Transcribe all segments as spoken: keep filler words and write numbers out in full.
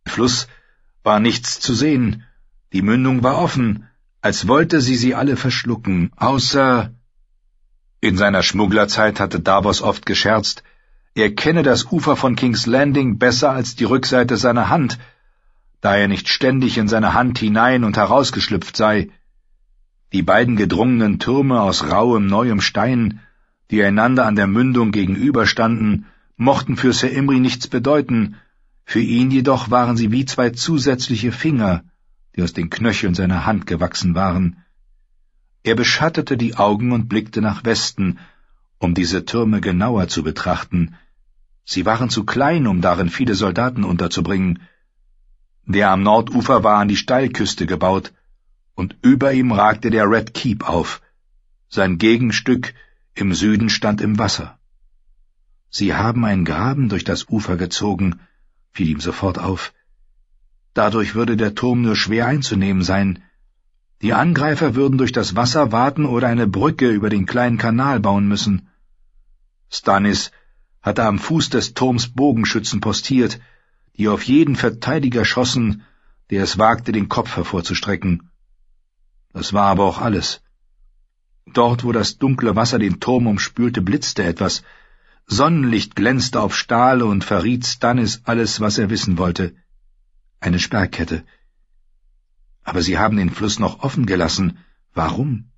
Fluss war nichts zu sehen, die Mündung war offen, als wollte sie sie alle verschlucken, außer... In seiner Schmugglerzeit hatte Davos oft gescherzt, er kenne das Ufer von King's Landing besser als die Rückseite seiner Hand, da er nicht ständig in seine Hand hinein und herausgeschlüpft sei. Die beiden gedrungenen Türme aus rauem, neuem Stein, die einander an der Mündung gegenüberstanden, mochten für Sir Imry nichts bedeuten, für ihn jedoch waren sie wie zwei zusätzliche Finger, die aus den Knöcheln seiner Hand gewachsen waren. Er beschattete die Augen und blickte nach Westen, um diese Türme genauer zu betrachten. Sie waren zu klein, um darin viele Soldaten unterzubringen. Der am Nordufer war an die Steilküste gebaut, und über ihm ragte der Red Keep auf. Sein Gegenstück im Süden stand im Wasser. »Sie haben einen Graben durch das Ufer gezogen«, fiel ihm sofort auf. »Dadurch würde der Turm nur schwer einzunehmen sein. Die Angreifer würden durch das Wasser waten oder eine Brücke über den kleinen Kanal bauen müssen.« Stannis hatte am Fuß des Turms Bogenschützen postiert, die auf jeden Verteidiger schossen, der es wagte, den Kopf hervorzustrecken. Das war aber auch alles. Dort, wo das dunkle Wasser den Turm umspülte, blitzte etwas. Sonnenlicht glänzte auf Stahl und verriet Stannis alles, was er wissen wollte. Eine Sperrkette. Aber sie haben den Fluss noch offen gelassen. Warum?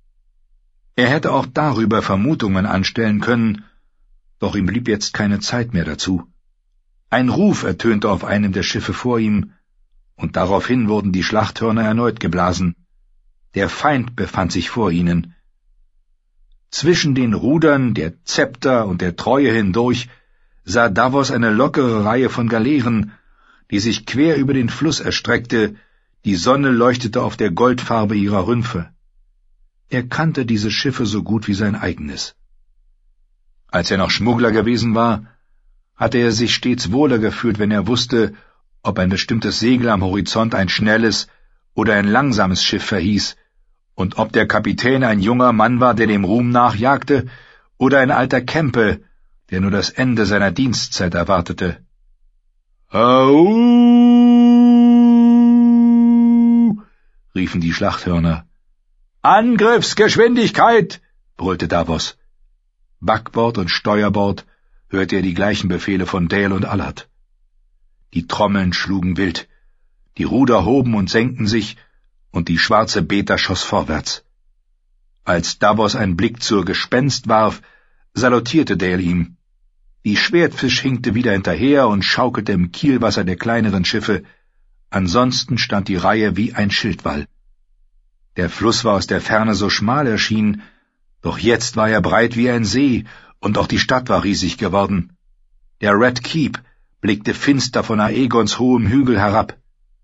Er hätte auch darüber Vermutungen anstellen können, doch ihm blieb jetzt keine Zeit mehr dazu. Ein Ruf ertönte auf einem der Schiffe vor ihm, und daraufhin wurden die Schlachthörner erneut geblasen. Der Feind befand sich vor ihnen. Zwischen den Rudern, der Zepter und der Treue hindurch sah Davos eine lockere Reihe von Galeeren, die sich quer über den Fluss erstreckte, die Sonne leuchtete auf der Goldfarbe ihrer Rümpfe. Er kannte diese Schiffe so gut wie sein eigenes. Als er noch Schmuggler gewesen war, hatte er sich stets wohler gefühlt, wenn er wusste, ob ein bestimmtes Segel am Horizont ein schnelles oder ein langsames Schiff verhieß, und ob der Kapitän ein junger Mann war, der dem Ruhm nachjagte, oder ein alter Kempe, der nur das Ende seiner Dienstzeit erwartete. »Au!« riefen die Schlachthörner. »Angriffsgeschwindigkeit!« brüllte Davos. Backbord und Steuerbord hörte er die gleichen Befehle von Dale und Allard. Die Trommeln schlugen wild, die Ruder hoben und senkten sich, und die schwarze Beta schoss vorwärts. Als Davos einen Blick zur Gespenst warf, salutierte Dale ihm. Die Schwertfisch hinkte wieder hinterher und schaukelte im Kielwasser der kleineren Schiffe, ansonsten stand die Reihe wie ein Schildwall. Der Fluss war aus der Ferne so schmal erschienen, doch jetzt war er breit wie ein See, und auch die Stadt war riesig geworden. Der Red Keep blickte finster von Aegons hohem Hügel herab.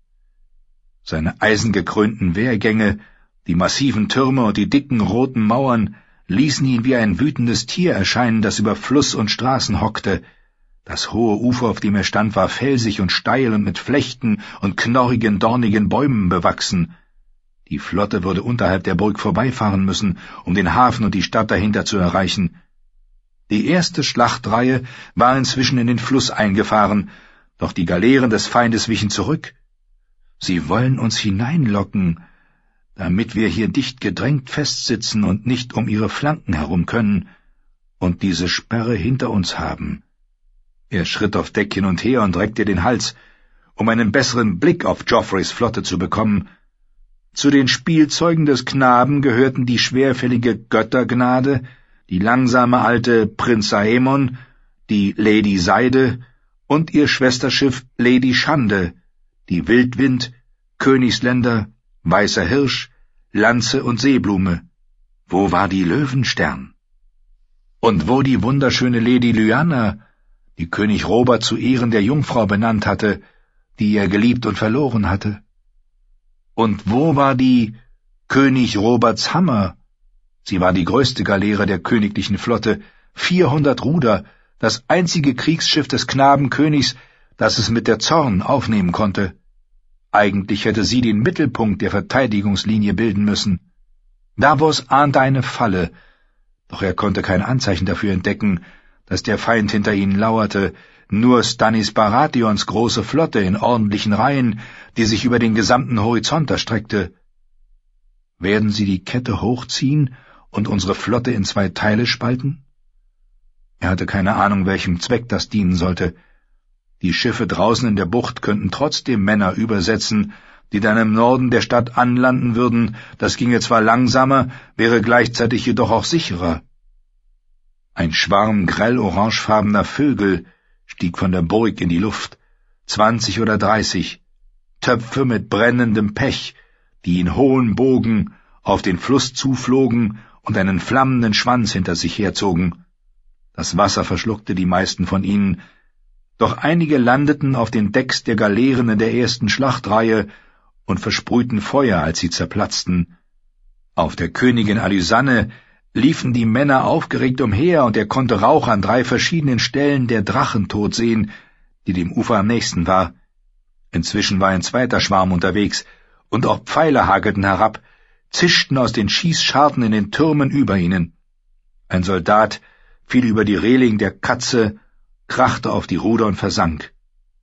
Seine eisengekrönten Wehrgänge, die massiven Türme und die dicken roten Mauern ließen ihn wie ein wütendes Tier erscheinen, das über Fluss und Straßen hockte. Das hohe Ufer, auf dem er stand, war felsig und steil und mit Flechten und knorrigen, dornigen Bäumen bewachsen. Die Flotte würde unterhalb der Burg vorbeifahren müssen, um den Hafen und die Stadt dahinter zu erreichen. Die erste Schlachtreihe war inzwischen in den Fluss eingefahren, doch die Galeeren des Feindes wichen zurück. Sie wollen uns hineinlocken, damit wir hier dicht gedrängt festsitzen und nicht um ihre Flanken herum können und diese Sperre hinter uns haben. Er schritt auf Deck hin und her und reckte den Hals, um einen besseren Blick auf Joffreys Flotte zu bekommen. Zu den Spielzeugen des Knaben gehörten die schwerfällige Göttergnade, die langsame alte Prinz Aemon, die Lady Seide und ihr Schwesterschiff Lady Schande, die Wildwind, Königsländer, Weißer Hirsch, Lanze und Seeblume. Wo war die Löwenstern? Und wo die wunderschöne Lady Lyanna, die König Robert zu Ehren der Jungfrau benannt hatte, die er geliebt und verloren hatte? Und wo war die König Roberts Hammer? Sie war die größte Galeere der königlichen Flotte, vierhundert Ruder, das einzige Kriegsschiff des Knabenkönigs, das es mit der Zorn aufnehmen konnte. Eigentlich hätte sie den Mittelpunkt der Verteidigungslinie bilden müssen. Davos ahnte eine Falle, doch er konnte kein Anzeichen dafür entdecken, dass der Feind hinter ihnen lauerte, nur Stannis Baratheons große Flotte in ordentlichen Reihen, die sich über den gesamten Horizont erstreckte. Werden sie die Kette hochziehen und unsere Flotte in zwei Teile spalten? Er hatte keine Ahnung, welchem Zweck das dienen sollte. Die Schiffe draußen in der Bucht könnten trotzdem Männer übersetzen, die dann im Norden der Stadt anlanden würden. Das ginge zwar langsamer, wäre gleichzeitig jedoch auch sicherer. Ein Schwarm grell orangefarbener Vögel stieg von der Burg in die Luft, zwanzig oder dreißig, Töpfe mit brennendem Pech, die in hohen Bogen auf den Fluss zuflogen und einen flammenden Schwanz hinter sich herzogen. Das Wasser verschluckte die meisten von ihnen, doch einige landeten auf den Decks der Galeeren in der ersten Schlachtreihe und versprühten Feuer, als sie zerplatzten. Auf der Königin Alysanne liefen die Männer aufgeregt umher, und er konnte Rauch an drei verschiedenen Stellen der Drachentod sehen, die dem Ufer am nächsten war. Inzwischen war ein zweiter Schwarm unterwegs, und auch Pfeile hagelten herab, zischten aus den Schießscharten in den Türmen über ihnen. Ein Soldat fiel über die Reling der Katze, krachte auf die Ruder und versank.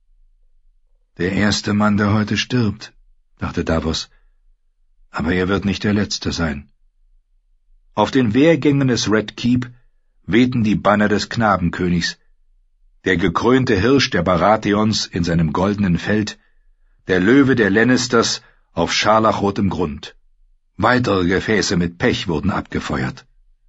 »Der erste Mann, der heute stirbt«, dachte Davos, »aber er wird nicht der letzte sein.« Auf den Wehrgängen des Red Keep wehten die Banner des Knabenkönigs, der gekrönte Hirsch der Baratheons in seinem goldenen Feld, der Löwe der Lannisters auf scharlachrotem Grund. Weitere Gefäße mit Pech wurden abgefeuert.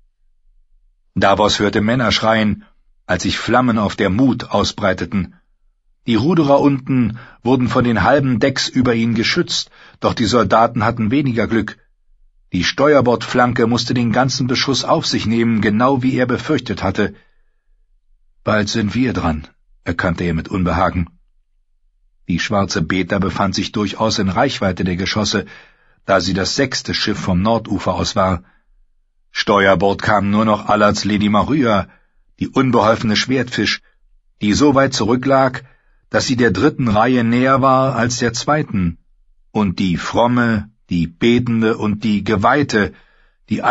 Davos hörte Männer schreien, als sich Flammen auf der Mut ausbreiteten. Die Ruderer unten wurden von den halben Decks über ihn geschützt, doch die Soldaten hatten weniger Glück. Die Steuerbordflanke musste den ganzen Beschuss auf sich nehmen, genau wie er befürchtet hatte. »Bald sind wir dran«, erkannte er mit Unbehagen. Die schwarze Beta befand sich durchaus in Reichweite der Geschosse, da sie das sechste Schiff vom Nordufer aus war. Steuerbord kam nur noch Allards Lady Marya, die unbeholfene Schwertfisch, die so weit zurücklag, dass sie der dritten Reihe näher war als der zweiten, und die Fromme, die Betende und die Geweihte,